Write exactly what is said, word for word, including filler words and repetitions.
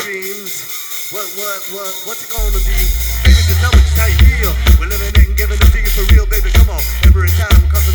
dreams. What, what, what, what's it gonna be? Baby, just tell me just how you feel. We're living it and giving it to you for real, baby. Come on, every time. Cause